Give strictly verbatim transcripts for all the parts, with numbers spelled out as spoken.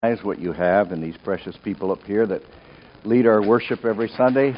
What you have and these precious people up here that lead our worship every Sunday.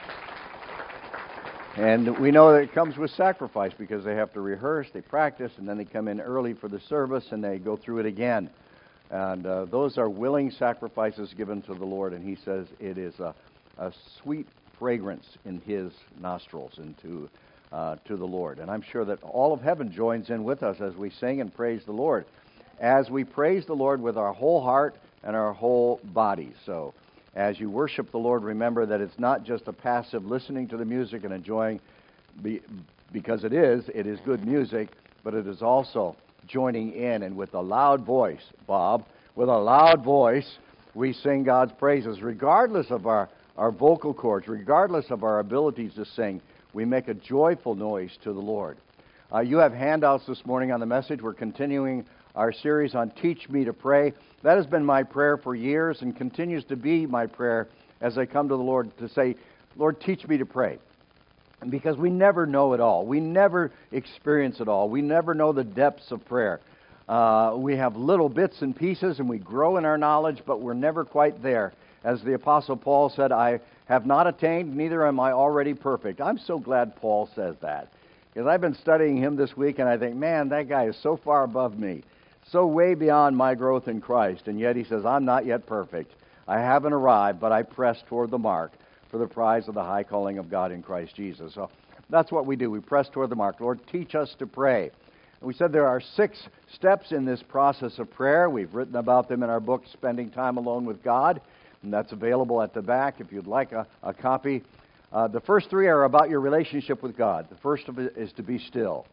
And we know that it comes with sacrifice because they have to rehearse, they practice, and then they come in early for the service and they go through it again. And uh, those are willing sacrifices given to the Lord, and He says it is a, a sweet fragrance in His nostrils and to, uh, to the Lord. And I'm sure that all of heaven joins in with us as we sing and praise the Lord, as we praise the Lord with our whole heart and our whole body. So as you worship the Lord, remember that it's not just a passive listening to the music and enjoying, be, because it is, it is good music, but it is also joining in, and with a loud voice, Bob, with a loud voice, we sing God's praises, regardless of our, our vocal cords, regardless of our abilities to sing. We make a joyful noise to the Lord. Uh, you have handouts this morning on the message. We're continuing our series on Teach Me to Pray. That has been my prayer for years and continues to be my prayer as I come to the Lord to say, Lord, teach me to pray. And because we never know it all. We never experience it all. We never know the depths of prayer. Uh, we have little bits and pieces and we grow in our knowledge, but we're never quite there. As the Apostle Paul said, I have not attained, neither am I already perfect. I'm so glad Paul says that. Because I've been studying him this week and I think, man, that guy is so far above me. So way beyond my growth in Christ, and yet he says, I'm not yet perfect. I haven't arrived, but I press toward the mark for the prize of the high calling of God in Christ Jesus. So that's what we do. We press toward the mark. Lord, teach us to pray. And we said there are six steps in this process of prayer. We've written about them in our book, Spending Time Alone with God, and that's available at the back if you'd like a, a copy. Uh, the first three are about your relationship with God. The first of it is to be still.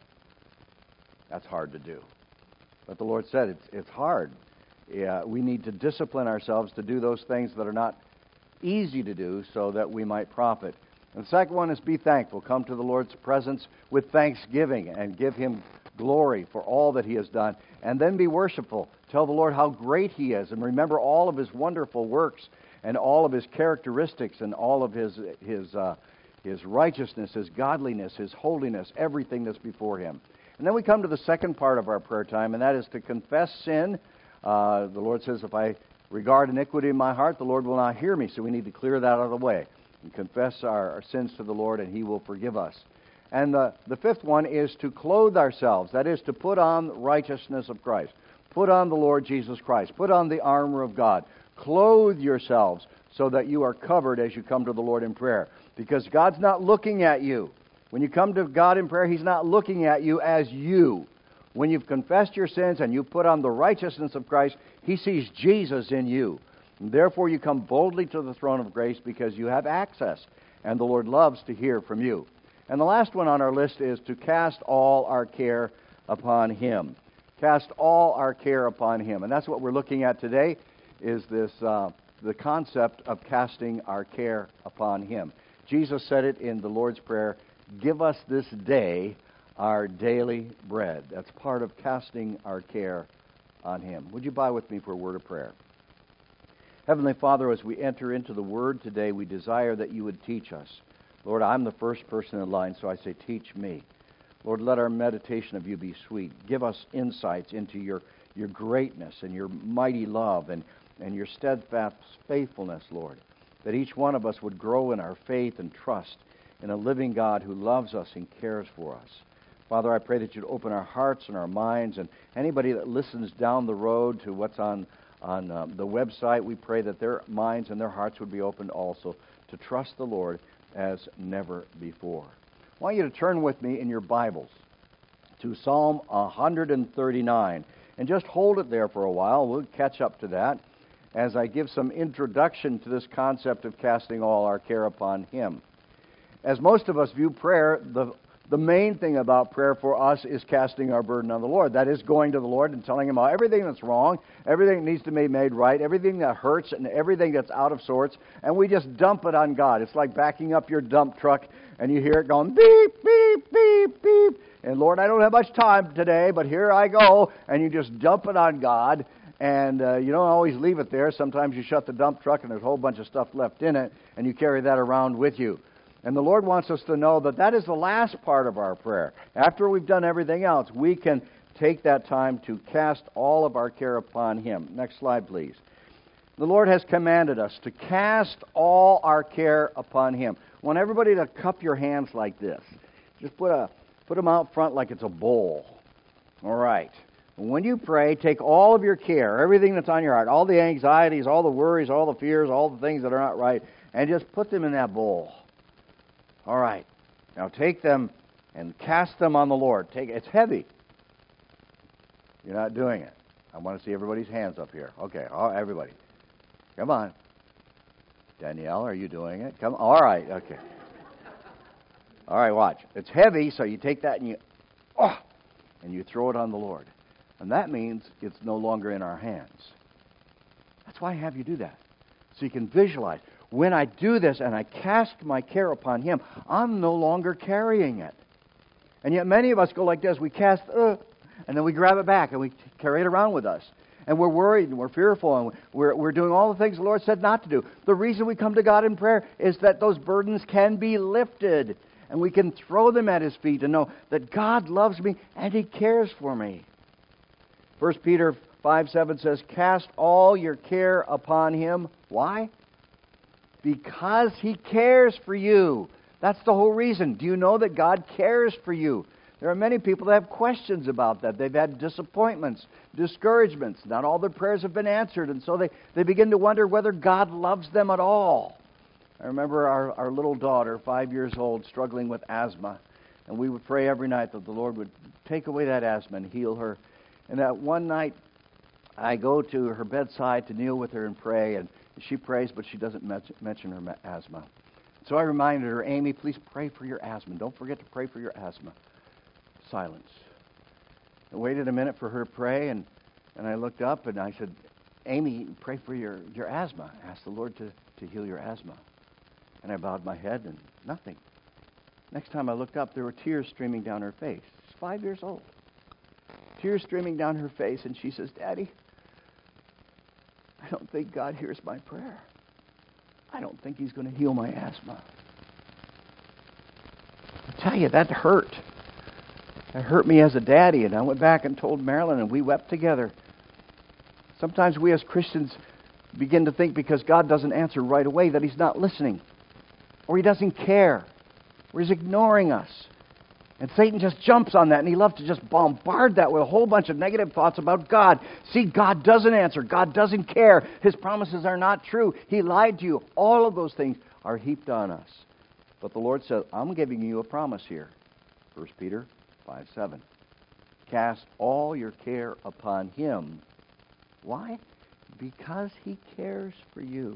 That's hard to do. But the Lord said it's, it's hard. Yeah, we need to discipline ourselves to do those things that are not easy to do so that we might profit. And the second one is be thankful. Come to the Lord's presence with thanksgiving and give Him glory for all that He has done. And then be worshipful. Tell the Lord how great He is. And remember all of His wonderful works and all of His characteristics and all of His, his, uh, his righteousness, His godliness, His holiness, everything that's before Him. And then we come to the second part of our prayer time, and that is to confess sin. Uh, the Lord says, if I regard iniquity in my heart, the Lord will not hear me. So we need to clear that out of the way and confess our, our sins to the Lord, and He will forgive us. And the, the fifth one is to clothe ourselves. That is to put on the righteousness of Christ. Put on the Lord Jesus Christ. Put on the armor of God. Clothe yourselves so that you are covered as you come to the Lord in prayer. Because God's not looking at you. When you come to God in prayer, He's not looking at you as you. When you've confessed your sins and you put on the righteousness of Christ, He sees Jesus in you. And therefore, you come boldly to the throne of grace because you have access, and the Lord loves to hear from you. And the last one on our list is to cast all our care upon Him. Cast all our care upon Him. And that's what we're looking at today, is this uh, the concept of casting our care upon Him. Jesus said it in the Lord's Prayer, give us this day our daily bread. That's part of casting our care on Him. Would you bow with me for a word of prayer? Heavenly Father, as we enter into the Word today, we desire that You would teach us. Lord, I'm the first person in line, so I say, teach me. Lord, let our meditation of You be sweet. Give us insights into Your, your greatness and Your mighty love and, and Your steadfast faithfulness, Lord, that each one of us would grow in our faith and trust in a living God who loves us and cares for us. Father, I pray that You'd open our hearts and our minds, and anybody that listens down the road to what's on, on uh, the website, we pray that their minds and their hearts would be opened also to trust the Lord as never before. I want you to turn with me in your Bibles to Psalm one thirty-nine, and just hold it there for a while. We'll catch up to that as I give some introduction to this concept of casting all our care upon Him. As most of us view prayer, the, the main thing about prayer for us is casting our burden on the Lord. That is going to the Lord and telling Him about everything that's wrong, everything that needs to be made right, everything that hurts, and everything that's out of sorts, and we just dump it on God. It's like backing up your dump truck, and you hear it going beep, beep, beep, beep, and Lord, I don't have much time today, but here I go, and you just dump it on God, and uh, you don't always leave it there. Sometimes you shut the dump truck, and there's a whole bunch of stuff left in it, and you carry that around with you. And the Lord wants us to know that that is the last part of our prayer. After we've done everything else, we can take that time to cast all of our care upon Him. Next slide, please. The Lord has commanded us to cast all our care upon Him. I want everybody to cup your hands like this. Just put a put them out front like it's a bowl. All right. When you pray, take all of your care, everything that's on your heart, all the anxieties, all the worries, all the fears, all the things that are not right, and just put them in that bowl. All right. Now take them and cast them on the Lord. Take it's heavy. You're not doing it. I want to see everybody's hands up here. Okay, all, everybody. Come on. Danielle, are you doing it? Come. All right, okay. All right, watch. It's heavy, so you take that and you, oh, and you throw it on the Lord. And that means it's no longer in our hands. That's why I have you do that. So you can visualize. When I do this and I cast my care upon Him, I'm no longer carrying it. And yet many of us go like this. We cast, uh, and then we grab it back and we carry it around with us. And we're worried and we're fearful and we're, we're doing all the things the Lord said not to do. The reason we come to God in prayer is that those burdens can be lifted. And we can throw them at His feet and know that God loves me and He cares for me. First Peter five seven says, cast all your care upon Him. Why? Because He cares for you. That's the whole reason. Do you know that God cares for you? There are many people that have questions about that. They've had disappointments, discouragements. Not all their prayers have been answered. And so they, they begin to wonder whether God loves them at all. I remember our, our little daughter, five years old, struggling with asthma. And we would pray every night that the Lord would take away that asthma and heal her. And that one night, I go to her bedside to kneel with her and pray. And she prays, but she doesn't mention her asthma. So I reminded her, Amy, please pray for your asthma. Don't forget to pray for your asthma. Silence. I waited a minute for her to pray, and, and I looked up and I said, Amy, pray for your, your asthma. Ask the Lord to, to heal your asthma. And I bowed my head and nothing. Next time I looked up, there were tears streaming down her face. She's five years old. Tears streaming down her face, and she says, Daddy, I don't think God hears my prayer. I don't think He's going to heal my asthma. I tell you, that hurt. That hurt me as a daddy, and I went back and told Marilyn, and we wept together. Sometimes we as Christians begin to think because God doesn't answer right away that He's not listening, or He doesn't care, or He's ignoring us. And Satan just jumps on that, and he loves to just bombard that with a whole bunch of negative thoughts about God. See, God doesn't answer. God doesn't care. His promises are not true. He lied to you. All of those things are heaped on us. But the Lord says, I'm giving you a promise here. First Peter five seven. Cast all your care upon Him. Why? Because He cares for you.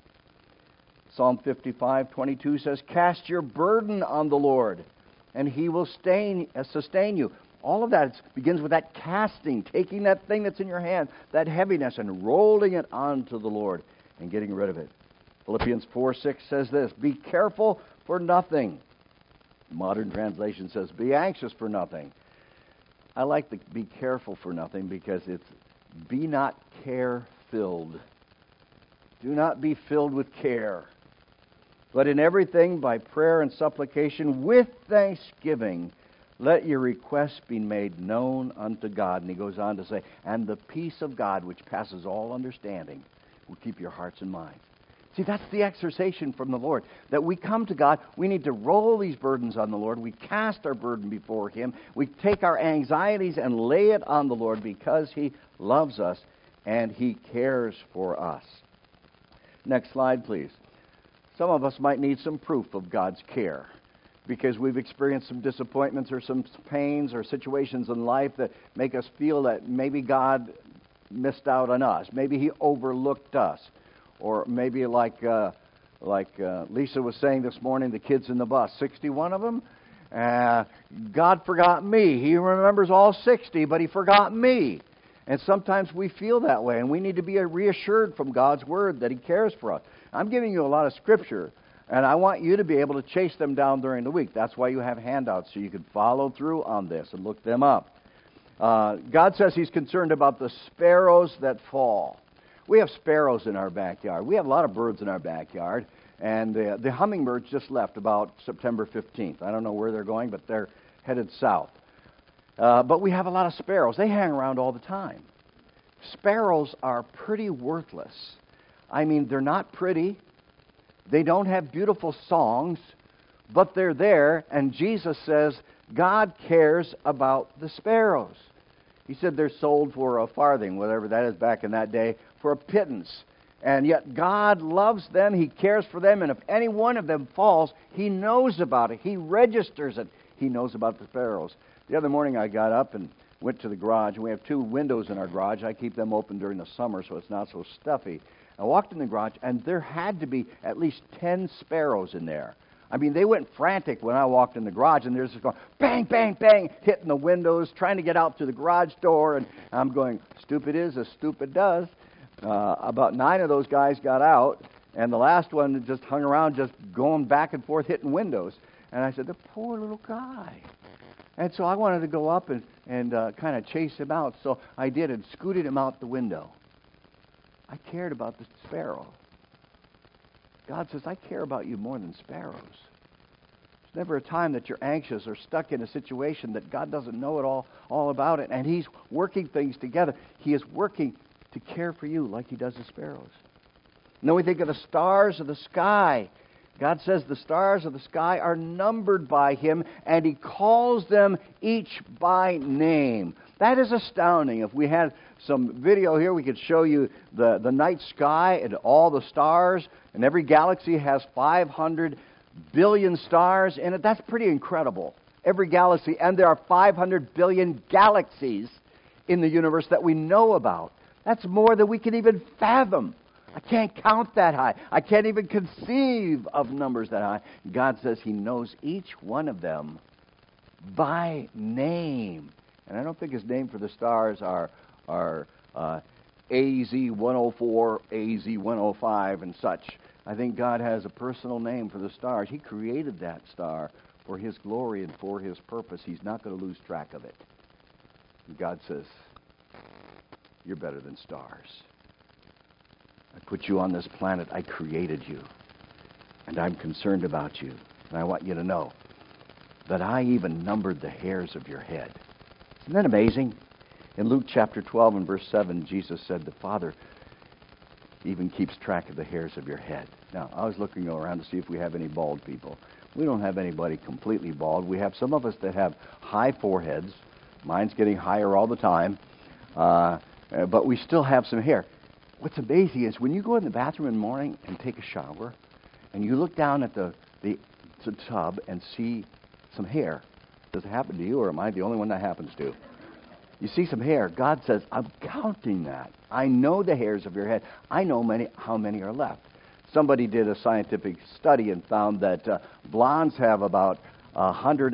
Psalm fifty-five twenty-two says, cast your burden on the Lord, and He will sustain, uh, sustain you. All of that begins with that casting, taking that thing that's in your hand, that heaviness, and rolling it onto the Lord and getting rid of it. Philippians four six says this, be careful for nothing. Modern translation says, be anxious for nothing. I like the be careful for nothing because it's be not care-filled. Do not be filled with care. But in everything, by prayer and supplication, with thanksgiving, let your requests be made known unto God. And he goes on to say, and the peace of God, which passes all understanding, will keep your hearts and minds. See, that's the exhortation from the Lord. That we come to God, we need to roll these burdens on the Lord. We cast our burden before Him. We take our anxieties and lay it on the Lord because He loves us and He cares for us. Next slide, please. Some of us might need some proof of God's care because we've experienced some disappointments or some pains or situations in life that make us feel that maybe God missed out on us. Maybe He overlooked us. Or maybe like uh, like uh, Lisa was saying this morning, the kids in the bus, sixty-one of them, uh, God forgot me. He remembers all sixty, but He forgot me. And sometimes we feel that way, and we need to be reassured from God's Word that He cares for us. I'm giving you a lot of Scripture, and I want you to be able to chase them down during the week. That's why you have handouts, so you can follow through on this and look them up. Uh, God says He's concerned about the sparrows that fall. We have sparrows in our backyard. We have a lot of birds in our backyard. And uh, the hummingbirds just left about September fifteenth. I don't know where they're going, but they're headed south. Uh, but we have a lot of sparrows. They hang around all the time. Sparrows are pretty worthless I mean, they're not pretty. They don't have beautiful songs, but they're there, and Jesus says God cares about the sparrows. He said they're sold for a farthing, whatever that is back in that day, for a pittance. And yet God loves them, He cares for them, and if any one of them falls, He knows about it. He registers it. He knows about the sparrows. The other morning I got up and went to the garage. We have two windows in our garage. I keep them open during the summer so it's not so stuffy. I walked in the garage, and there had to be at least ten sparrows in there. I mean, they went frantic when I walked in the garage, and they're just going bang, bang, bang, hitting the windows, trying to get out to the garage door, and I'm going, stupid is as stupid does. Uh, about nine of those guys got out, and the last one just hung around just going back and forth hitting windows. And I said, the poor little guy. And so I wanted to go up and, and uh, kind of chase him out, so I did and scooted him out the window. I cared about the sparrow. God says, I care about you more than sparrows. There's never a time that you're anxious or stuck in a situation that God doesn't know it all, all about it, and He's working things together. He is working to care for you like He does the sparrows. And then we think of the stars of the sky. God says the stars of the sky are numbered by Him, and He calls them each by name. That is astounding. If we had some video here, we could show you the, the night sky and all the stars, and every galaxy has five hundred billion stars in it. That's pretty incredible. Every galaxy, and there are five hundred billion galaxies in the universe that we know about. That's more than we can even fathom. I can't count that high. I can't even conceive of numbers that high. God says He knows each one of them by name. And I don't think His name for the stars are, are uh, A Z one oh four, A Z one oh five, and such. I think God has a personal name for the stars. He created that star for His glory and for His purpose. He's not going to lose track of it. And God says, you're better than stars. I put you on this planet. I created you. And I'm concerned about you. And I want you to know that I even numbered the hairs of your head. Isn't that amazing? In Luke chapter twelve and verse seven, Jesus said the Father even keeps track of the hairs of your head. Now, I was looking around to see if we have any bald people. We don't have anybody completely bald. We have some of us that have high foreheads. Mine's getting higher all the time. Uh, but we still have some hair. What's amazing is when you go in the bathroom in the morning and take a shower, and you look down at the, the, the tub and see some hair. Does it happen to you, or am I the only one that happens to? You see some hair. God says, I'm counting that. I know the hairs of your head. I know many how many are left. Somebody did a scientific study and found that uh, blondes have about one hundred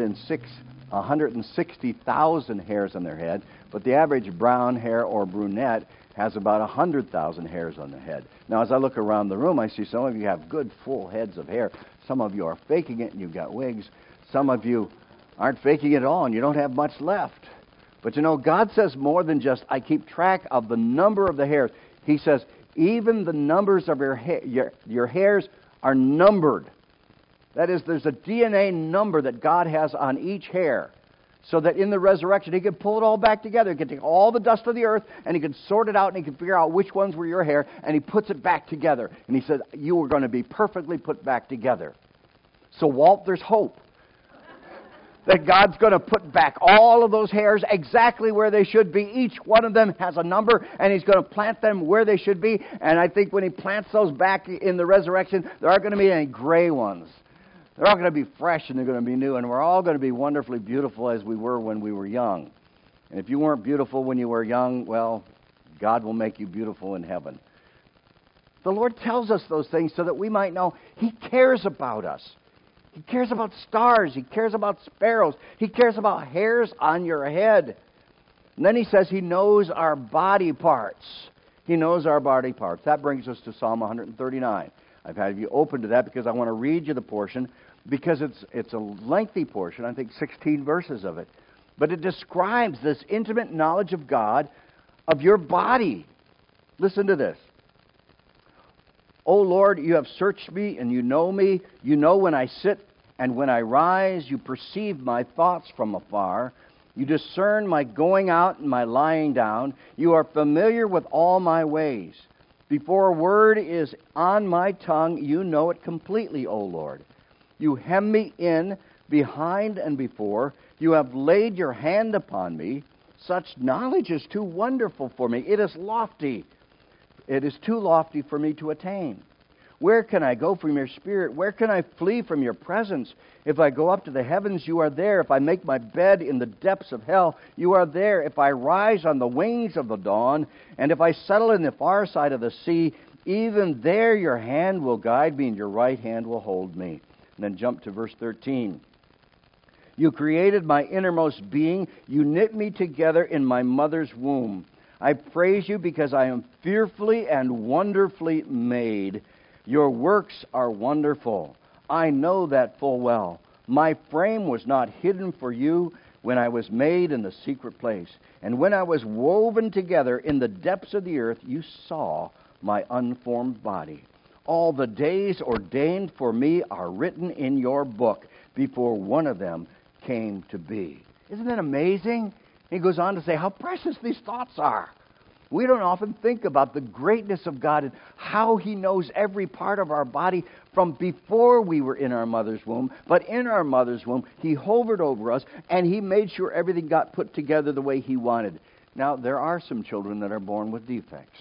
sixty thousand hairs on their head, but the average brown hair or brunette has about one hundred thousand hairs on their head. Now, as I look around the room, I see some of you have good full heads of hair. Some of you are faking it and you've got wigs. Some of you aren't faking it at all and you don't have much left. But you know, God says more than just, I keep track of the number of the hairs. He says, even the numbers of your, ha- your, your hairs are numbered. That is, there's a D N A number that God has on each hair, so that in the resurrection, He can pull it all back together. He can take all the dust of the earth, and He can sort it out, and He can figure out which ones were your hair, and He puts it back together. And He said, you are going to be perfectly put back together. So, Walt, there's hope that God's going to put back all of those hairs exactly where they should be. Each one of them has a number, and He's going to plant them where they should be. And I think when He plants those back in the resurrection, there aren't going to be any gray ones. They're all going to be fresh, and they're going to be new, and we're all going to be wonderfully beautiful as we were when we were young. And if you weren't beautiful when you were young, well, God will make you beautiful in heaven. The Lord tells us those things so that we might know He cares about us. He cares about stars. He cares about sparrows. He cares about hairs on your head. And then He says He knows our body parts. He knows our body parts. That brings us to Psalm one thirty-nine. I've had you open to that because I want to read you the portion, because it's it's a lengthy portion, I think sixteen verses of it. But it describes this intimate knowledge of God, of your body. Listen to this. O Lord, you have searched me and you know me. You know when I sit and when I rise. You perceive my thoughts from afar. You discern my going out and my lying down. You are familiar with all my ways. Before a word is on my tongue, you know it completely, O Lord. You hem me in behind and before. You have laid your hand upon me. Such knowledge is too wonderful for me. It is lofty. It is too lofty for me to attain. Where can I go from your spirit? Where can I flee from your presence? If I go up to the heavens, you are there. If I make my bed in the depths of hell, you are there. If I rise on the wings of the dawn, and if I settle in the far side of the sea, even there your hand will guide me, and your right hand will hold me. And then jump to verse thirteen. You created my innermost being. You knit me together in my mother's womb. I praise you because I am fearfully and wonderfully made. Your works are wonderful. I know that full well. My frame was not hidden for you when I was made in the secret place. And when I was woven together in the depths of the earth, you saw my unformed body. All the days ordained for me are written in your book before one of them came to be. Isn't that amazing? He goes on to say how precious these thoughts are. We don't often think about the greatness of God and how He knows every part of our body from before we were in our mother's womb. But in our mother's womb, He hovered over us, and He made sure everything got put together the way He wanted. Now, there are some children that are born with defects.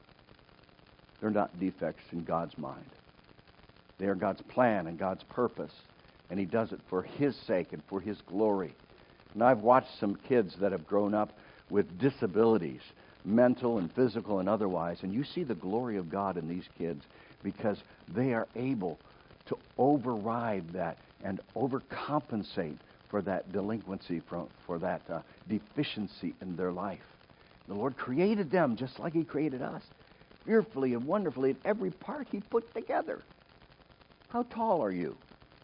They're not defects in God's mind. They are God's plan and God's purpose, and He does it for His sake and for His glory. And I've watched some kids that have grown up with disabilities, mental and physical and otherwise, and you see the glory of God in these kids because they are able to override that and overcompensate for that delinquency, for, for that uh, deficiency in their life. The Lord created them just like He created us, fearfully and wonderfully in every part He put together. How tall are you?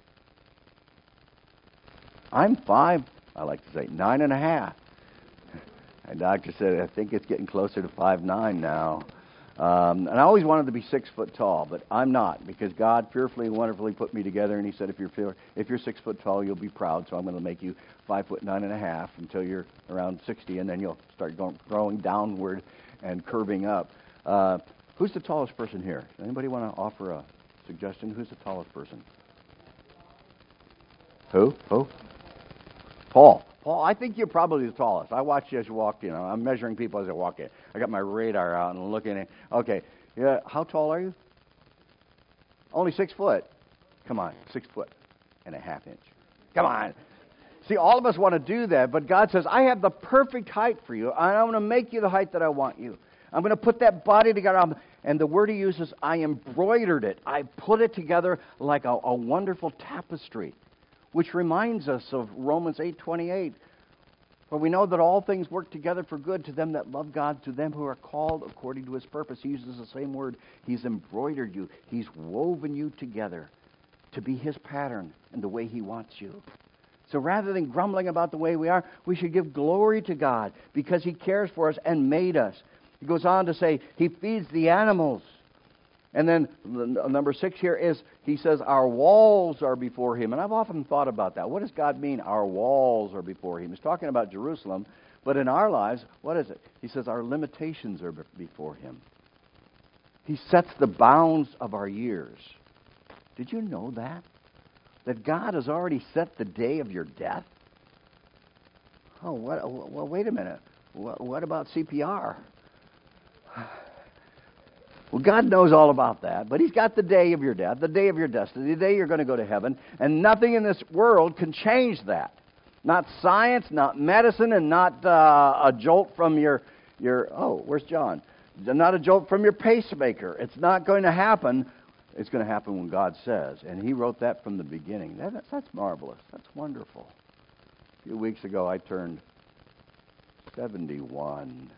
I'm five, I like to say, nine and a half. My doctor said, I think it's getting closer to five nine now. Um, and I always wanted to be six foot tall, but I'm not, because God fearfully and wonderfully put me together, and He said, if you're fear, if you're six foot tall, you'll be proud, so I'm going to make you five foot nine and a half until you're around sixty, and then you'll start going, growing downward and curving up. Uh, who's the tallest person here? Anybody want to offer a suggestion? Who's the tallest person? Who? Who? Paul. Paul, I think you're probably the tallest. I watch you as you walk in. I'm measuring people as I walk in. I got my radar out and looking at. Okay, yeah. How tall are you? Only six foot. Come on, six foot and a half inch. Come on. See, all of us want to do that, but God says, I have the perfect height for you, and I'm going to make you the height that I want you. I'm going to put that body together. And the word He uses, I embroidered it. I put it together like a, a wonderful tapestry, which reminds us of Romans eight twenty-eight, where we know that all things work together for good to them that love God, to them who are called according to His purpose. He uses the same word. He's embroidered you. He's woven you together to be His pattern and the way He wants you. So rather than grumbling about the way we are, we should give glory to God because He cares for us and made us. He goes on to say He feeds the animals. And then number six here is, He says, our walls are before Him. And I've often thought about that. What does God mean, our walls are before Him? He's talking about Jerusalem. But in our lives, what is it? He says our limitations are before Him. He sets the bounds of our years. Did you know that? That God has already set the day of your death? Oh, what? Well, wait a minute. What, what about C P R? Well, God knows all about that, but He's got the day of your death, the day of your destiny, the day you're going to go to heaven, and nothing in this world can change that. Not science, not medicine, and not uh, a jolt from your, your, oh, where's John? Not a jolt from your pacemaker. It's not going to happen. It's going to happen when God says, and He wrote that from the beginning. That, that's, that's marvelous. That's wonderful. A few weeks ago, I turned seventy-one.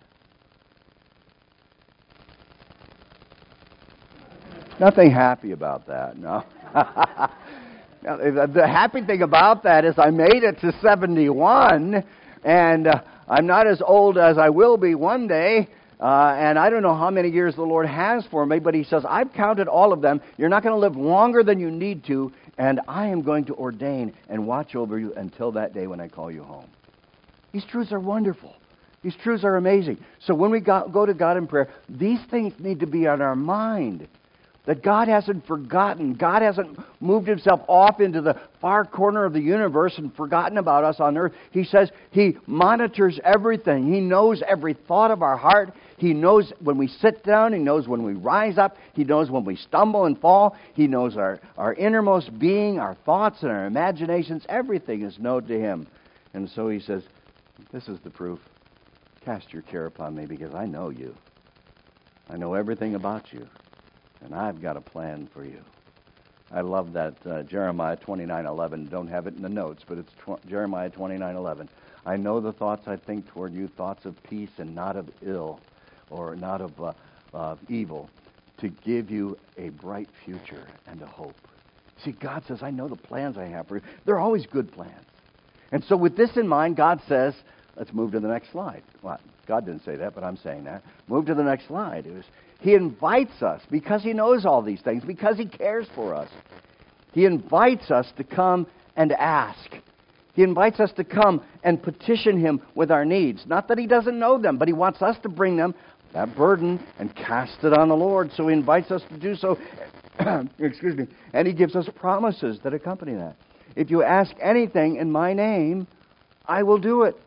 Nothing happy about that, no. Now, the happy thing about that is I made it to seventy-one, and uh, I'm not as old as I will be one day, uh, and I don't know how many years the Lord has for me, but He says, I've counted all of them. You're not going to live longer than you need to, and I am going to ordain and watch over you until that day when I call you home. These truths are wonderful. These truths are amazing. So when we go, go to God in prayer, these things need to be on our mind. That God hasn't forgotten. God hasn't moved himself off into the far corner of the universe and forgotten about us on earth. He says he monitors everything. He knows every thought of our heart. He knows when we sit down. He knows when we rise up. He knows when we stumble and fall. He knows our, our innermost being, our thoughts and our imaginations. Everything is known to him. And so he says, this is the proof. Cast your care upon me because I know you. I know everything about you. And I've got a plan for you. I love that uh, Jeremiah twenty-nine eleven. Don't have it in the notes, but it's tw- Jeremiah twenty-nine eleven. I know the thoughts I think toward you, thoughts of peace and not of ill, or not of uh, uh, evil, to give you a bright future and a hope. See, God says, I know the plans I have for you. They're always good plans. And so with this in mind, God says, let's move to the next slide. Well, God didn't say that, but I'm saying that. Move to the next slide. It was, He invites us, because He knows all these things, because He cares for us. He invites us to come and ask. He invites us to come and petition Him with our needs. Not that He doesn't know them, but He wants us to bring them, that burden, and cast it on the Lord. So He invites us to do so. Excuse me. And He gives us promises that accompany that. If you ask anything in my name, I will do it.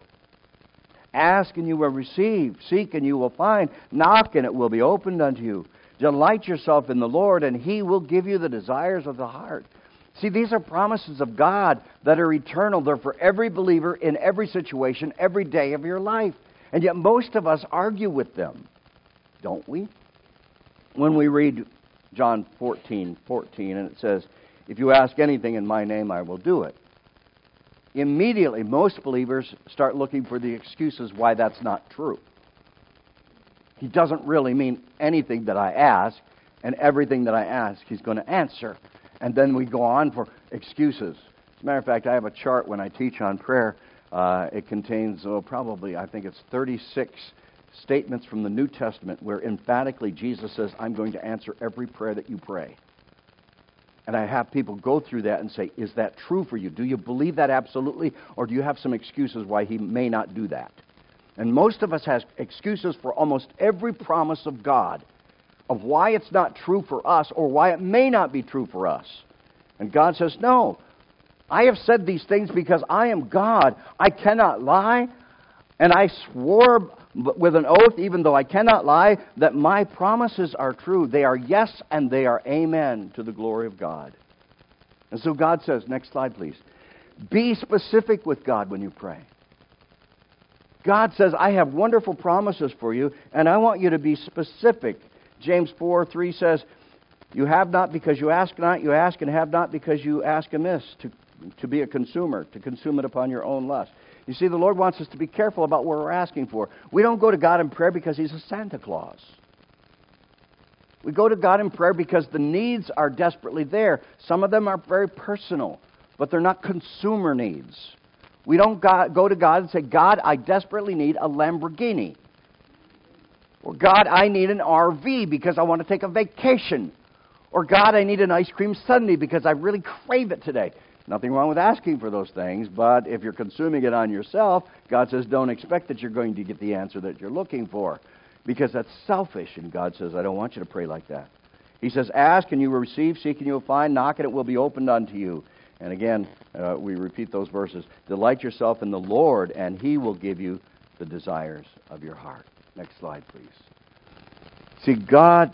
Ask and you will receive. Seek and you will find. Knock and it will be opened unto you. Delight yourself in the Lord and He will give you the desires of the heart. See, these are promises of God that are eternal. They're for every believer in every situation, every day of your life. And yet most of us argue with them, don't we? When we read John fourteen fourteen, and it says, if you ask anything in my name, I will do it. Immediately, most believers start looking for the excuses why that's not true. He doesn't really mean anything that I ask, and everything that I ask, He's going to answer. And then we go on for excuses. As a matter of fact, I have a chart when I teach on prayer. Uh, it contains, oh, probably, I think it's thirty-six statements from the New Testament where emphatically Jesus says, I'm going to answer every prayer that you pray. And I have people go through that and say, is that true for you? Do you believe that absolutely? Or do you have some excuses why He may not do that? And most of us has excuses for almost every promise of God, of why it's not true for us or why it may not be true for us. And God says, no, I have said these things because I am God. I cannot lie. And I swore with an oath, even though I cannot lie, that my promises are true. They are yes and they are amen to the glory of God. And so God says, next slide please, be specific with God when you pray. God says, I have wonderful promises for you, and I want you to be specific. James four three says, you have not because you ask not, you ask and have not because you ask amiss, to, to be a consumer, to consume it upon your own lust. You see, the Lord wants us to be careful about what we're asking for. We don't go to God in prayer because He's a Santa Claus. We go to God in prayer because the needs are desperately there. Some of them are very personal, but they're not consumer needs. We don't go to God and say, God, I desperately need a Lamborghini. Or God, I need an R V because I want to take a vacation. Or God, I need an ice cream sundae because I really crave it today. Nothing wrong with asking for those things, but if you're consuming it on yourself, God says don't expect that you're going to get the answer that you're looking for, because that's selfish, and God says, I don't want you to pray like that. He says, ask and you will receive, seek and you will find, knock and it will be opened unto you. And again, uh, we repeat those verses. Delight yourself in the Lord, and He will give you the desires of your heart. Next slide, please. See, God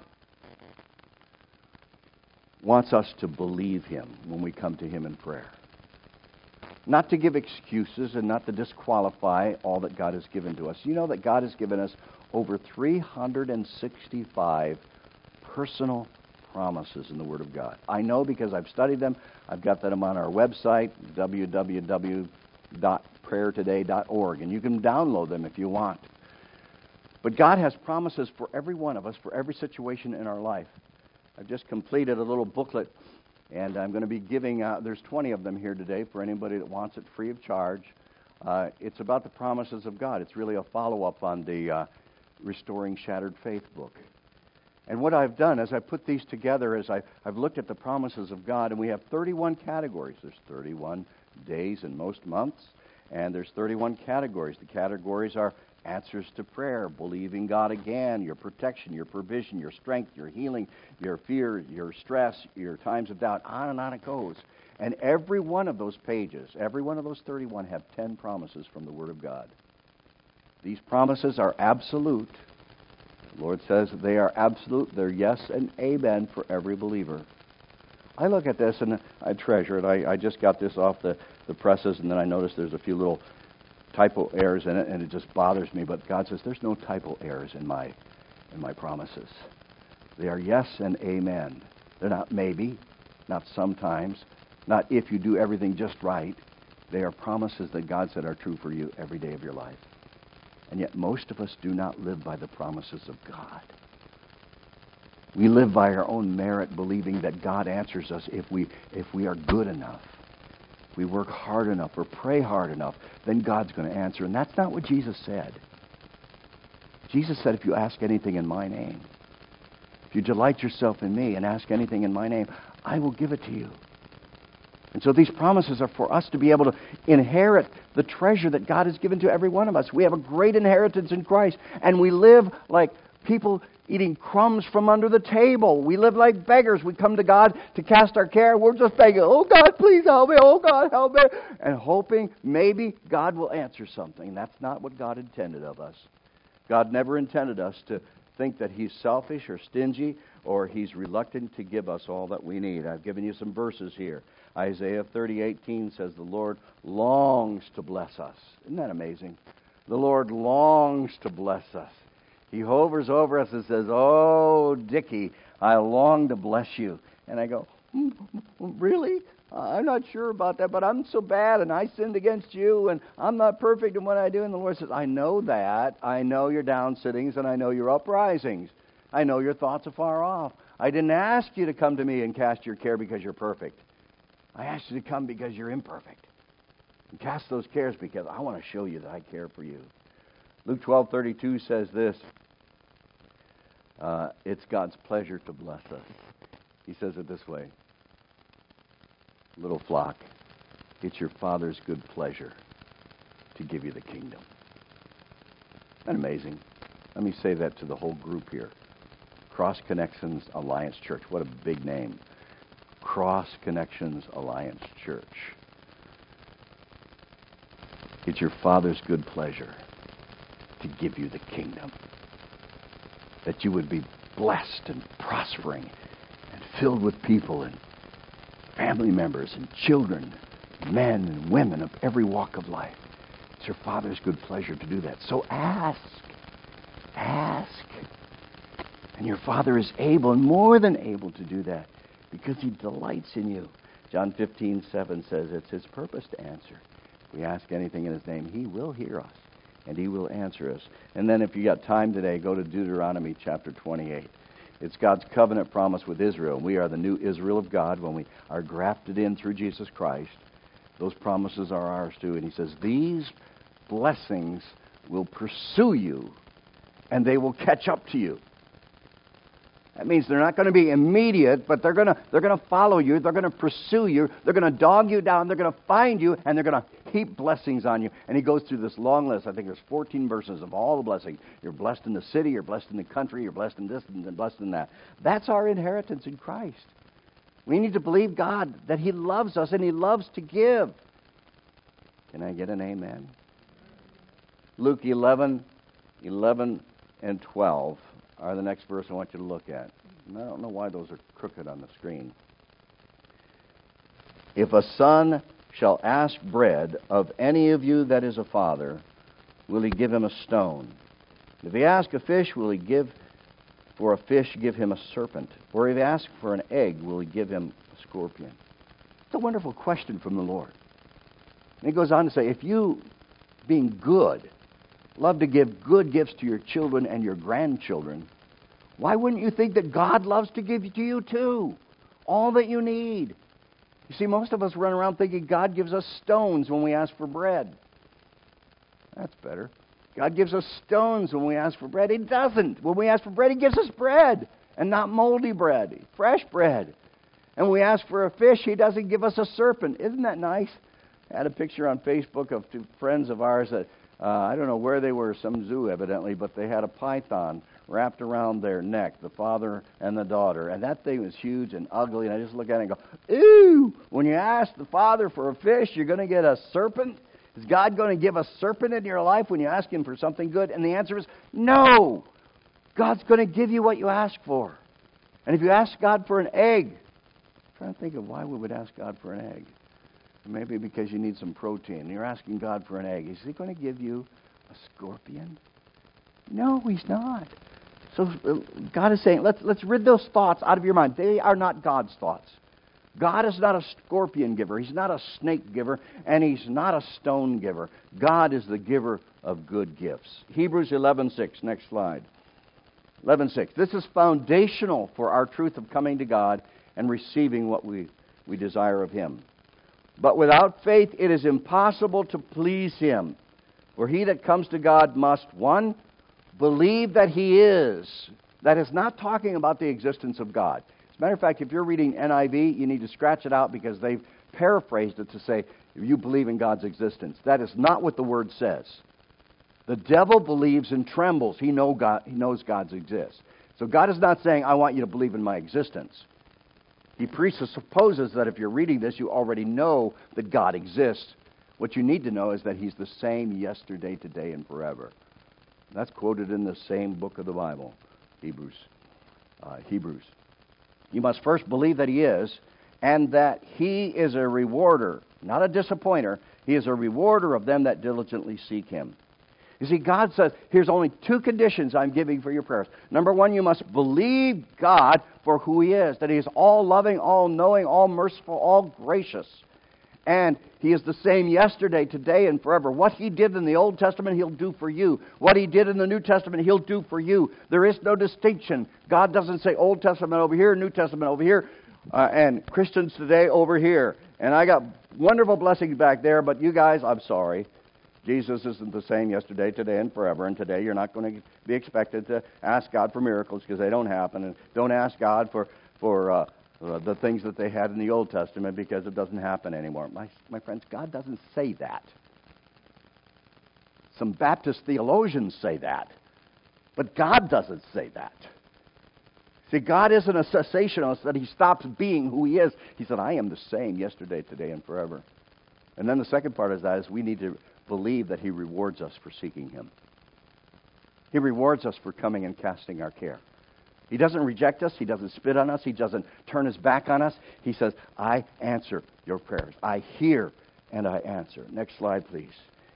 wants us to believe Him when we come to Him in prayer. Not to give excuses and not to disqualify all that God has given to us. You know that God has given us over three hundred sixty-five personal promises in the Word of God. I know because I've studied them. I've got them on our website, w w w dot prayer today dot org, and you can download them if you want. But God has promises for every one of us, for every situation in our life. I've just completed a little booklet, and I'm going to be giving out, there's twenty of them here today for anybody that wants it free of charge. Uh, it's about the promises of God. It's really a follow-up on the uh, Restoring Shattered Faith book. And what I've done is I put these together as I, I've looked at the promises of God, and we have thirty-one categories. There's thirty-one days in most months, and there's thirty-one categories. The categories are answers to prayer, believing God again, your protection, your provision, your strength, your healing, your fear, your stress, your times of doubt, on and on it goes. And every one of those pages, every one of those thirty-one have ten promises from the Word of God. These promises are absolute. The Lord says they are absolute. They're yes and amen for every believer. I look at this and I treasure it. I, I just got this off the, the presses, and then I noticed there's a few little typo errors in it, and it just bothers me. But God says there's no typo errors in my in my promises. They are yes and amen. They're not maybe, not sometimes, not if you do everything just right. They are promises that God said are true for you every day of your life. And yet most of us do not live by the promises of God. We live by our own merit, believing that God answers us if we if we are good enough. If we work hard enough or pray hard enough, then God's going to answer. And that's not what Jesus said. Jesus said, if you ask anything in my name, if you delight yourself in me and ask anything in my name, I will give it to you. And so these promises are for us to be able to inherit the treasure that God has given to every one of us. We have a great inheritance in Christ, and we live like people eating crumbs from under the table. We live like beggars. We come to God to cast our care. We're just begging, oh God, please help me. Oh God, help me. And hoping maybe God will answer something. That's not what God intended of us. God never intended us to think that He's selfish or stingy or He's reluctant to give us all that we need. I've given you some verses here. Isaiah thirty eighteen says, the Lord longs to bless us. Isn't that amazing? The Lord longs to bless us. He hovers over us and says, oh, Dickie, I long to bless you. And I go, mm, really? I'm not sure about that, but I'm so bad, and I sinned against you, and I'm not perfect in what I do. And the Lord says, I know that. I know your downsittings, and I know your uprisings. I know your thoughts are far off. I didn't ask you to come to me and cast your care because you're perfect. I asked you to come because you're imperfect. And cast those cares because I want to show you that I care for you. Luke twelve thirty-two says this, uh, it's God's pleasure to bless us. He says it this way, little flock, it's your Father's good pleasure to give you the kingdom. Isn't that amazing? Let me say that to the whole group here. Cross Connections Alliance Church. What a big name. Cross Connections Alliance Church. It's your Father's good pleasure to give you the kingdom. That you would be blessed and prospering and filled with people and family members and children, men and women of every walk of life. It's your Father's good pleasure to do that. So ask. Ask. And your Father is able and more than able to do that because He delights in you. John fifteen seven says it's His purpose to answer. If we ask anything in His name, He will hear us and He will answer us. And then if you got time today, go to Deuteronomy chapter twenty-eight. It's God's covenant promise with Israel. We are the new Israel of God when we are grafted in through Jesus Christ. Those promises are ours too. And He says, these blessings will pursue you and they will catch up to you. That means they're not going to be immediate, but they're going to they're going to follow you. They're going to pursue you. They're going to dog you down. They're going to find you, and they're going to heap blessings on you. And he goes through this long list. I think there's fourteen verses of all the blessings. You're blessed in the city. You're blessed in the country. You're blessed in this and blessed in that. That's our inheritance in Christ. We need to believe God that He loves us and He loves to give. Can I get an amen? Luke eleven, eleven and twelve. Are the next verse I want you to look at. And I don't know why those are crooked on the screen. If a son shall ask bread of any of you that is a father, will he give him a stone? If he ask a fish, will he give for a fish give him a serpent? Or if he ask for an egg, will he give him a scorpion? It's a wonderful question from the Lord. And he goes on to say, if you, being good, love to give good gifts to your children and your grandchildren, why wouldn't you think that God loves to give to you too? All that you need. You see, most of us run around thinking God gives us stones when we ask for bread. That's better. God gives us stones when we ask for bread. He doesn't. When we ask for bread, He gives us bread, and not moldy bread, fresh bread. And when we ask for a fish, He doesn't give us a serpent. Isn't that nice? I had a picture on Facebook of two friends of ours that Uh, I don't know where they were, some zoo evidently, but they had a python wrapped around their neck, the father and the daughter. And that thing was huge and ugly, and I just look at it and go, ew! When you ask the Father for a fish, you're going to get a serpent? Is God going to give a serpent in your life when you ask Him for something good? And the answer is no! God's going to give you what you ask for. And if you ask God for an egg, I'm trying to think of why we would ask God for an egg. Maybe because you need some protein. You're asking God for an egg. Is He going to give you a scorpion? No, He's not. So God is saying, let's, let's rid those thoughts out of your mind. They are not God's thoughts. God is not a scorpion giver. He's not a snake giver. And He's not a stone giver. God is the giver of good gifts. Hebrews eleven six, next slide. eleven six. This is foundational for our truth of coming to God and receiving what we, we desire of Him. But without faith it is impossible to please Him. For he that comes to God must, one, believe that He is. That is not talking about the existence of God. As a matter of fact, if you're reading N I V, you need to scratch it out because they've paraphrased it to say, if you believe in God's existence. That is not what the word says. The devil believes and trembles. He, know God, he knows God's exists. So God is not saying, I want you to believe in my existence. He presupposes that if you're reading this, you already know that God exists. What you need to know is that He's the same yesterday, today, and forever. That's quoted in the same book of the Bible, Hebrews. Uh, Hebrews. You must first believe that He is, and that He is a rewarder, not a disappointer. He is a rewarder of them that diligently seek Him. You see, God says, here's only two conditions I'm giving for your prayers. Number one, you must believe God for who He is, that He is all-loving, all-knowing, all-merciful, all-gracious. And He is the same yesterday, today, and forever. What He did in the Old Testament, He'll do for you. What He did in the New Testament, He'll do for you. There is no distinction. God doesn't say Old Testament over here, New Testament over here, uh, and Christians today over here. And I got wonderful blessings back there, but you guys, I'm sorry. Jesus isn't the same yesterday, today, and forever. And today you're not going to be expected to ask God for miracles because they don't happen. And don't ask God for, for uh, uh, the things that they had in the Old Testament because it doesn't happen anymore. My, my friends, God doesn't say that. Some Baptist theologians say that. But God doesn't say that. See, God isn't a cessationist that He stops being who He is. He said, I am the same yesterday, today, and forever. And then the second part of that is we need to believe that He rewards us for seeking Him. He rewards us for coming and casting our care. He doesn't reject us. He doesn't spit on us. He doesn't turn His back on us. He says, I answer your prayers. I hear and I answer. Next slide, please.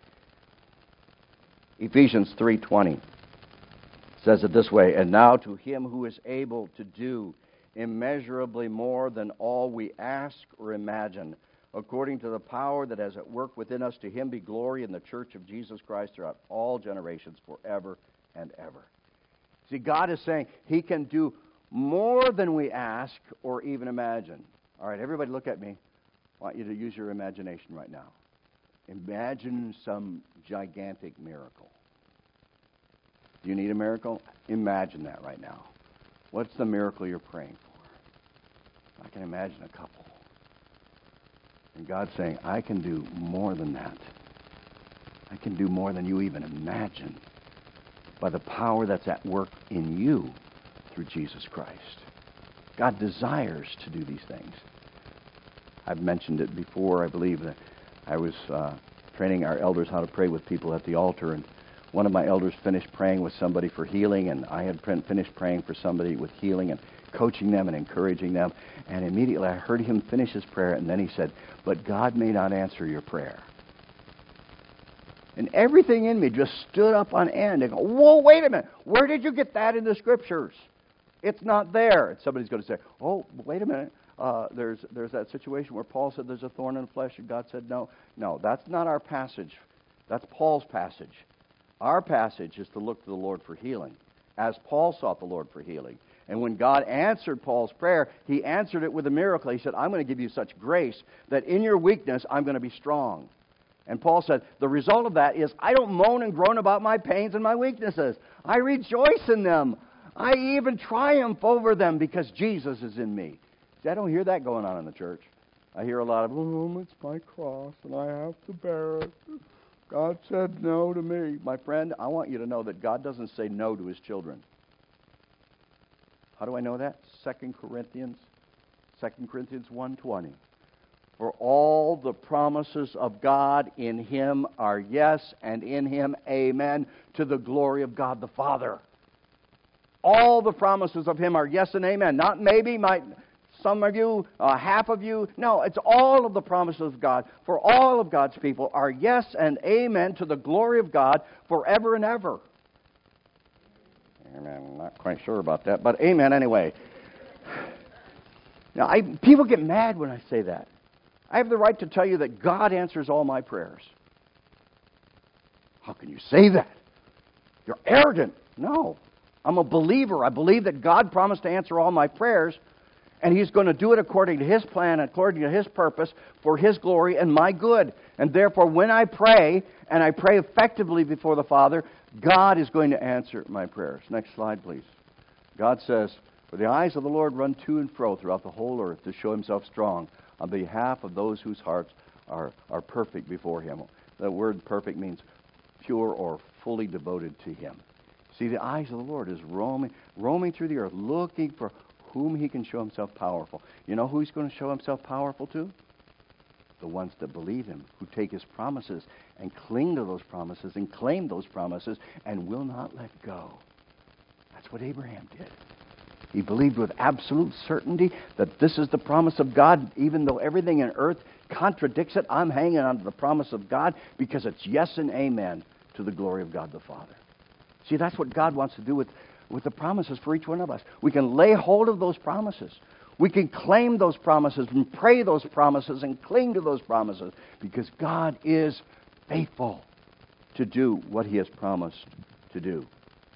Ephesians three twenty says it this way, and now to Him who is able to do immeasurably more than all we ask or imagine, according to the power that is at work within us, to Him be glory in the church of Jesus Christ throughout all generations, forever and ever. See, God is saying He can do more than we ask or even imagine. All right, everybody look at me. I want you to use your imagination right now. Imagine some gigantic miracle. Do you need a miracle? Imagine that right now. What's the miracle you're praying for? I can imagine a couple. And God's saying, I can do more than that. I can do more than you even imagine by the power that's at work in you through Jesus Christ. God desires to do these things. I've mentioned it before. I believe that I was uh, training our elders how to pray with people at the altar, and one of my elders finished praying with somebody for healing, and I had finished praying for somebody with healing and coaching them and encouraging them. And immediately I heard him finish his prayer, and then he said, but God may not answer your prayer. And everything in me just stood up on end and go, whoa, wait a minute. Where did you get that in the Scriptures? It's not there. And somebody's going to say, oh, wait a minute. Uh, there's there's that situation where Paul said there's a thorn in the flesh, and God said no. No, that's not our passage. That's Paul's passage. Our passage is to look to the Lord for healing, as Paul sought the Lord for healing. And when God answered Paul's prayer, He answered it with a miracle. He said, I'm going to give you such grace that in your weakness, I'm going to be strong. And Paul said, the result of that is I don't moan and groan about my pains and my weaknesses. I rejoice in them. I even triumph over them because Jesus is in me. See, I don't hear that going on in the church. I hear a lot of, oh, it's my cross and I have to bear it. God said no to me. My friend, I want you to know that God doesn't say no to His children. How do I know that? Second Corinthians, Second Corinthians one twenty. For all the promises of God in Him are yes, and in Him amen, to the glory of God the Father. All the promises of Him are yes and amen. Not maybe, might some of you, uh, half of you. No, it's all of the promises of God for all of God's people are yes and amen to the glory of God forever and ever. Amen. I'm not quite sure about that, but amen anyway. Now, I, people get mad when I say that. I have the right to tell you that God answers all my prayers. How can you say that? You're arrogant. No. I'm a believer. I believe that God promised to answer all my prayers, and He's going to do it according to His plan, according to His purpose, for His glory and my good. And therefore, when I pray, and I pray effectively before the Father, God is going to answer my prayers. Next slide, please. God says, for the eyes of the Lord run to and fro throughout the whole earth to show Himself strong on behalf of those whose hearts are, are perfect before Him. The word perfect means pure or fully devoted to Him. See, the eyes of the Lord is roaming, roaming through the earth, looking for whom He can show Himself powerful. You know who He's going to show Himself powerful to? The ones that believe Him, who take His promises and cling to those promises and claim those promises and will not let go. That's what Abraham did. He believed with absolute certainty that this is the promise of God, even though everything in earth contradicts it. I'm hanging on to the promise of God because it's yes and amen to the glory of God the Father. See, that's what God wants to do with, with the promises for each one of us. We can lay hold of those promises. We can claim those promises and pray those promises and cling to those promises because God is faithful to do what He has promised to do.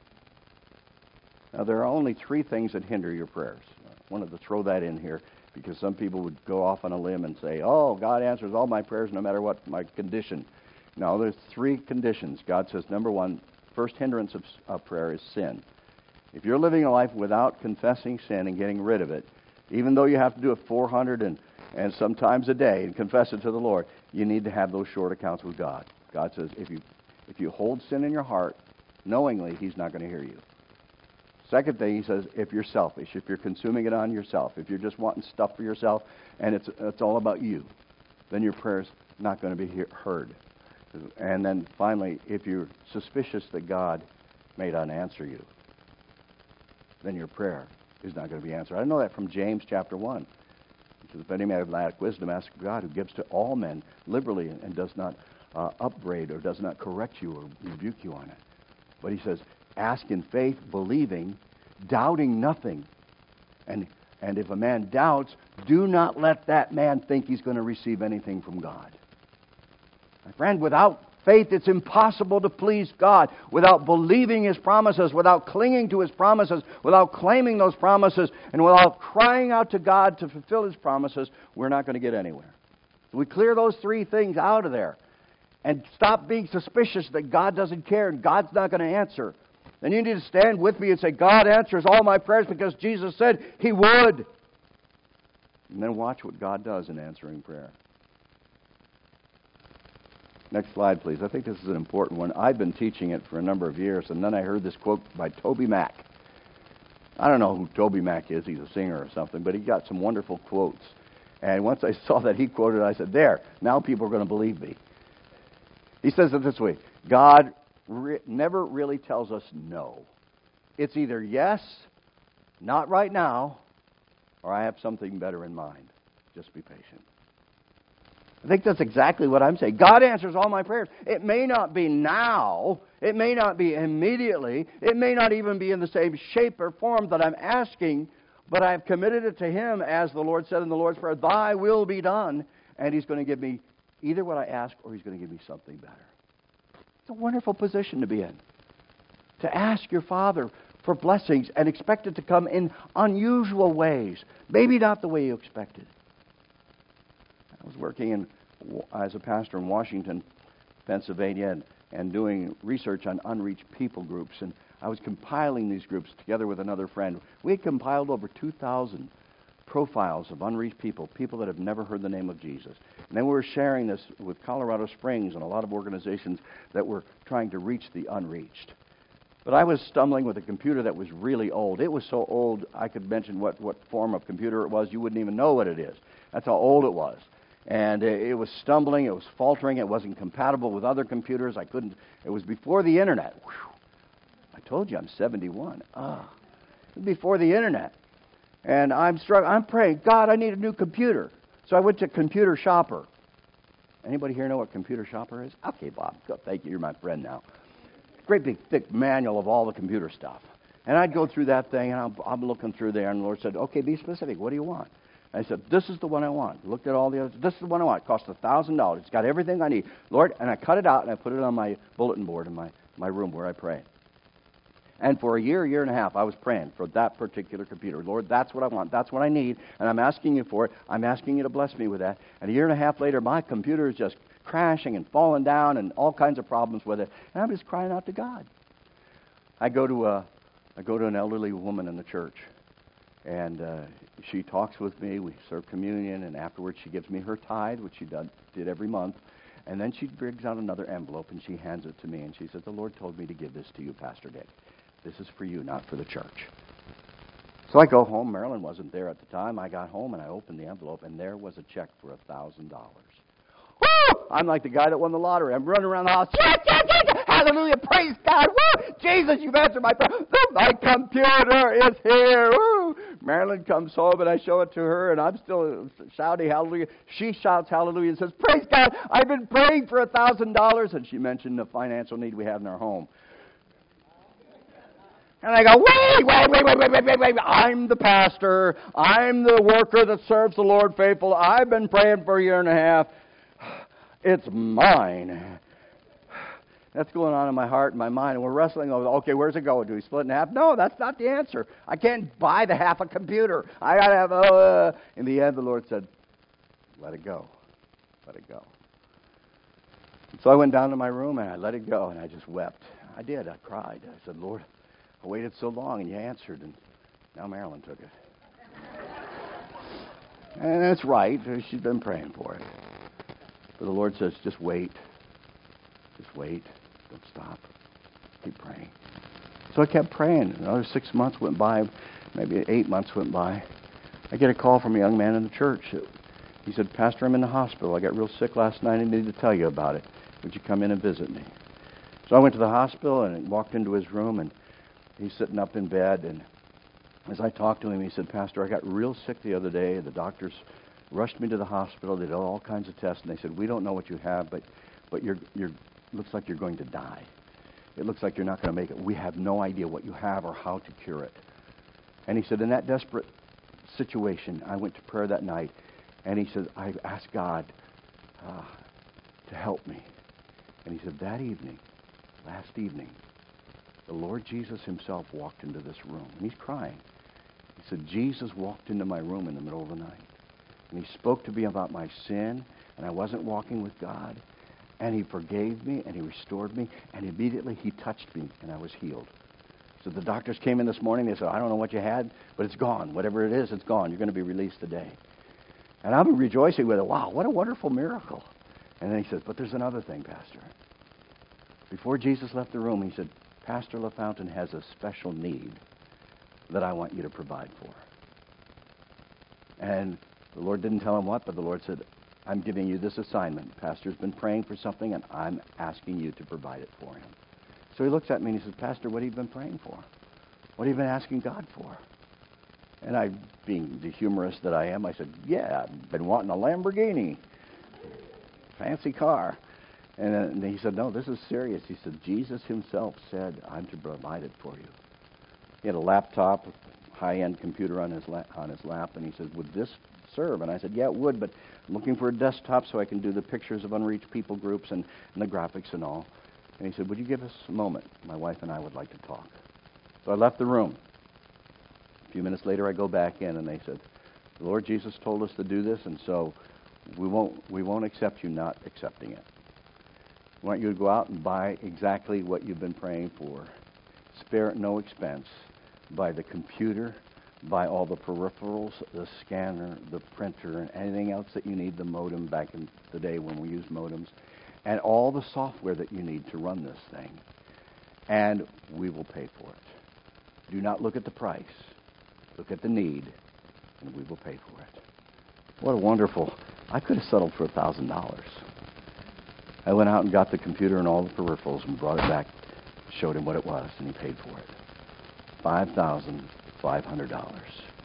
Now, there are only three things that hinder your prayers. I wanted to throw that in here because some people would go off on a limb and say, oh, God answers all my prayers no matter what my condition. No, there's three conditions. God says, number one, first hindrance of, of prayer is sin. If you're living a life without confessing sin and getting rid of it, even though you have to do it four hundred and, and sometimes a day and confess it to the Lord, you need to have those short accounts with God. God says, if you if you hold sin in your heart, knowingly, He's not going to hear you. Second thing, He says, if you're selfish, if you're consuming it on yourself, if you're just wanting stuff for yourself and it's it's all about you, then your prayer's not going to be hear, heard. And then finally, if you're suspicious that God may not answer you, then your prayer is not going to be answered. I know that from James chapter one. Because if any man lack wisdom, ask God, who gives to all men liberally and does not uh, upbraid or does not correct you or rebuke you on it. But He says, ask in faith, believing, doubting nothing. And and if a man doubts, do not let that man think he's going to receive anything from God. My friend, without faith, it's impossible to please God. Without believing His promises, without clinging to His promises, without claiming those promises, and without crying out to God to fulfill His promises, we're not going to get anywhere. We clear those three things out of there and stop being suspicious that God doesn't care and God's not going to answer. Then you need to stand with me and say, God answers all my prayers because Jesus said He would. And then watch what God does in answering prayer. Next slide, please. I think this is an important one. I've been teaching it for a number of years, and then I heard this quote by Toby Mac. I don't know who Toby Mac is. He's a singer or something, but he got some wonderful quotes. And once I saw that he quoted, I said, there, now people are going to believe me. He says it this way, God re- never really tells us no. It's either yes, not right now, or I have something better in mind. Just be patient. I think that's exactly what I'm saying. God answers all my prayers. It may not be now. It may not be immediately. It may not even be in the same shape or form that I'm asking, but I've committed it to Him, as the Lord said in the Lord's Prayer, Thy will be done. And He's going to give me either what I ask or He's going to give me something better. It's a wonderful position to be in. To ask your Father for blessings and expect it to come in unusual ways. Maybe not the way you expected. I was working in, as a pastor in Washington, Pennsylvania, and, and doing research on unreached people groups. And I was compiling these groups together with another friend. We had compiled over two thousand profiles of unreached people, people that have never heard the name of Jesus. And then we were sharing this with Colorado Springs and a lot of organizations that were trying to reach the unreached. But I was stumbling with a computer that was really old. It was so old, I could mention what, what form of computer it was. You wouldn't even know what it is. That's how old it was. And it was stumbling. It was faltering. It wasn't compatible with other computers. I couldn't. It was before the Internet. Whew. I told you I'm seventy-one. Ah, it was before the Internet. And I'm struggling. I'm praying, God, I need a new computer. So I went to Computer Shopper. Anybody here know what Computer Shopper is? Okay, Bob. Good. Thank you. You're my friend now. Great big thick manual of all the computer stuff. And I'd go through that thing, and I'm, I'm looking through there, and the Lord said, okay, be specific. What do you want? And I said, this is the one I want. Looked at all the others. This is the one I want. It costs one thousand dollars. It's got everything I need. Lord, and I cut it out, and I put it on my bulletin board in my, my room where I pray. And for a year, year and a half, I was praying for that particular computer. Lord, that's what I want. That's what I need. And I'm asking you for it. I'm asking you to bless me with that. And a year and a half later, my computer is just crashing and falling down and all kinds of problems with it. And I'm just crying out to God. I go to a, I go to an elderly woman in the church. And uh, she talks with me. We serve communion. And afterwards, she gives me her tithe, which she did, did every month. And then she brings out another envelope, and she hands it to me. And she says, the Lord told me to give this to you, Pastor Dick. This is for you, not for the church. So I go home. Marilyn wasn't there at the time. I got home, and I opened the envelope, and there was a check for one thousand dollars. Woo! I'm like the guy that won the lottery. I'm running around the house. Yes, yes, yes, hallelujah, praise God. Woo! Jesus, you've answered my prayer. My computer is here. Woo! Marilyn comes home, and I show it to her, and I'm still shouting hallelujah. She shouts hallelujah and says, praise God, I've been praying for one thousand dollars. And she mentioned the financial need we have in our home. And I go, wait, wait, wait, wait, wait, wait, wait, wait. I'm the pastor. I'm the worker that serves the Lord faithful. I've been praying for a year and a half. It's mine. That's going on in my heart and my mind. And we're wrestling over, okay, where's it going? Do we split in half? No, that's not the answer. I can't buy the half a computer. I got to have, uh, in the end, the Lord said, let it go. Let it go. So I went down to my room and I let it go and I just wept. I did. I cried. I said, Lord, I waited so long, and you answered, and now Marilyn took it. And that's right. She's been praying for it. But the Lord says, just wait. Just wait. Don't stop. Keep praying. So I kept praying. Another six months went by. Maybe eight months went by. I get a call from a young man in the church. He said, Pastor, I'm in the hospital. I got real sick last night. I need to tell you about it. Would you come in and visit me? So I went to the hospital and walked into his room, and he's sitting up in bed, and as I talked to him, he said, Pastor, I got real sick the other day. The doctors rushed me to the hospital. They did all kinds of tests, and they said, we don't know what you have, but but you're you're looks like you're going to die. It looks like you're not going to make it. We have no idea what you have or how to cure it. And he said, in that desperate situation, I went to prayer that night, and he said, I asked God uh, to help me. And he said, that evening, last evening, the Lord Jesus himself walked into this room. And he's crying. He said, Jesus walked into my room in the middle of the night. And he spoke to me about my sin, and I wasn't walking with God. And he forgave me, and he restored me, and immediately he touched me, and I was healed. So the doctors came in this morning. They said, I don't know what you had, but it's gone. Whatever it is, it's gone. You're going to be released today. And I'm rejoicing with it. Wow, what a wonderful miracle. And then he says, but there's another thing, Pastor. Before Jesus left the room, he said, Pastor LaFountain has a special need that I want you to provide for. And the Lord didn't tell him what, but the Lord said, I'm giving you this assignment. Pastor's been praying for something, and I'm asking you to provide it for him. So he looks at me and he says, Pastor, what have you been praying for? What have you been asking God for? And I, being the humorist that I am, I said, yeah, I've been wanting a Lamborghini. Fancy car. And then he said, no, this is serious. He said, Jesus himself said, I'm to provide it for you. He had a laptop, a high-end computer on his la- on his lap, and he said, would this serve? And I said, yeah, it would, but I'm looking for a desktop so I can do the pictures of unreached people groups and, and the graphics and all. And he said, would you give us a moment? My wife and I would like to talk. So I left the room. A few minutes later, I go back in, and they said, the Lord Jesus told us to do this, and so we won't we won't accept you not accepting it. We want you to go out and buy exactly what you've been praying for. Spare at no expense. Buy the computer, buy all the peripherals, the scanner, the printer, and anything else that you need, the modem back in the day when we used modems, and all the software that you need to run this thing. And we will pay for it. Do not look at the price. Look at the need, and we will pay for it. What a wonderful... I could have settled for one thousand dollars. I went out and got the computer and all the peripherals and brought it back, showed him what it was, and he paid for it. five thousand five hundred dollars.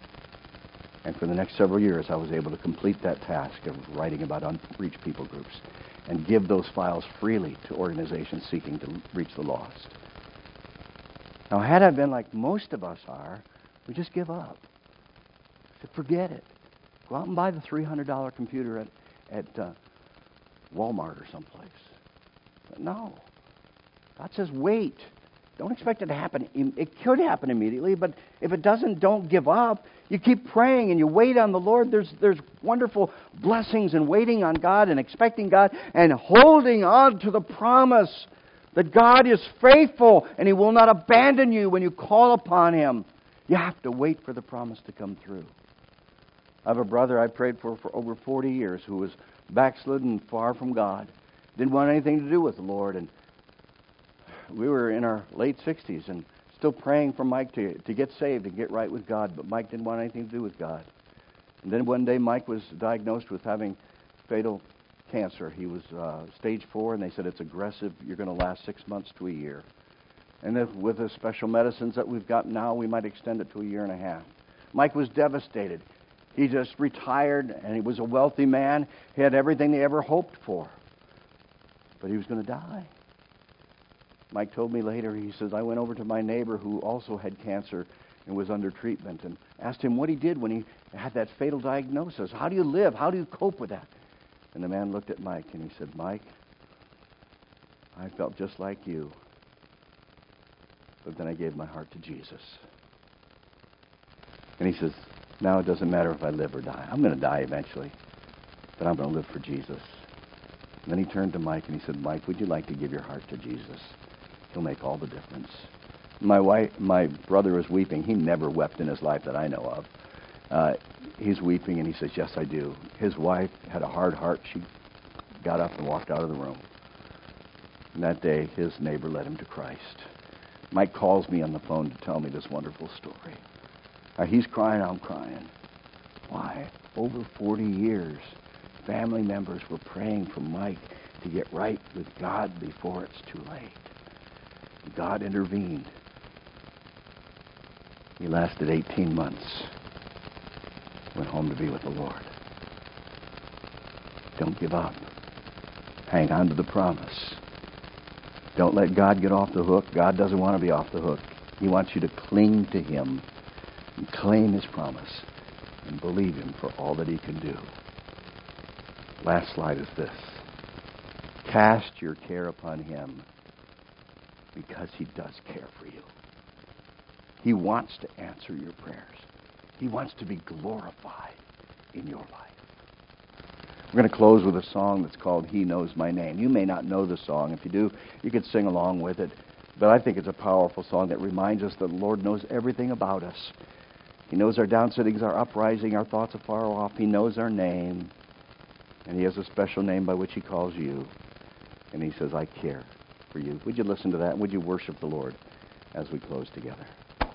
And for the next several years, I was able to complete that task of writing about unreached people groups and give those files freely to organizations seeking to reach the lost. Now, had I been like most of us are, we just give up. So forget it. Go out and buy the three hundred dollars computer at, at uh, Walmart or someplace. But no. God says, wait. Don't expect it to happen. It could happen immediately, but if it doesn't, don't give up. You keep praying and you wait on the Lord. There's there's wonderful blessings in waiting on God and expecting God and holding on to the promise that God is faithful and He will not abandon you when you call upon Him. You have to wait for the promise to come through. I have a brother I prayed for for over forty years who was backslidden, far from God. Didn't want anything to do with the Lord, and we were in our late sixties and still praying for Mike to, to get saved and get right with God, but Mike didn't want anything to do with God. And then one day Mike was diagnosed with having fatal cancer. He was uh, stage four, and they said it's aggressive. You're going to last six months to a year. And if, with the special medicines that we've got now, we might extend it to a year and a half. Mike was devastated. He just retired, and he was a wealthy man. He had everything they ever hoped for. But he was going to die. Mike told me later, he says, I went over to my neighbor who also had cancer and was under treatment and asked him what he did when he had that fatal diagnosis. How do you live? How do you cope with that? And the man looked at Mike and he said, Mike, I felt just like you. But then I gave my heart to Jesus. And he says, now it doesn't matter if I live or die. I'm going to die eventually, but I'm going to live for Jesus. And then he turned to Mike and he said, Mike, would you like to give your heart to Jesus? He'll make all the difference. My wife, my brother is weeping. He never wept in his life that I know of. Uh, he's weeping and he says, yes, I do. His wife had a hard heart. She got up and walked out of the room. And that day, his neighbor led him to Christ. Mike calls me on the phone to tell me this wonderful story. Uh, he's crying, I'm crying. Why? Over forty years, family members were praying for Mike to get right with God before it's too late. God intervened. He lasted eighteen months. Went home to be with the Lord. Don't give up. Hang on to the promise. Don't let God get off the hook. God doesn't want to be off the hook. He wants you to cling to Him and claim His promise and believe Him for all that He can do. Last slide is this. Cast your care upon Him because He does care for you. He wants to answer your prayers. He wants to be glorified in your life. We're going to close with a song that's called He Knows My Name. You may not know the song. If you do, you could sing along with it. But I think it's a powerful song that reminds us that the Lord knows everything about us. He knows our downsittings, our uprising, our thoughts afar off. He knows our name. And He has a special name by which He calls you. And He says, I care for you. Would you listen to that? Would you worship the Lord as we close together?